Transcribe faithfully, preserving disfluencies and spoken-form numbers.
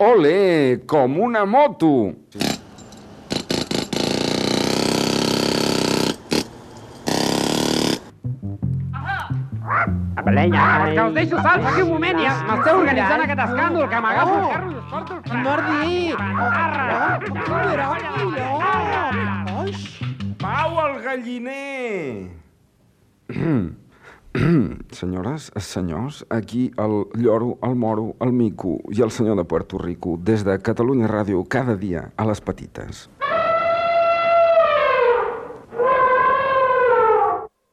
Olé, com una moto! Que us deixo salts aquí un moment i m'esteu organitzant aquest escàndol, que m'agafo el carro i us porto el fred. Mardi! Pau al galliner! Senyores, senyors, aquí el lloro, el moro, el mico i el senyor de Puerto Rico, des de Catalunya Ràdio, cada dia a les petites.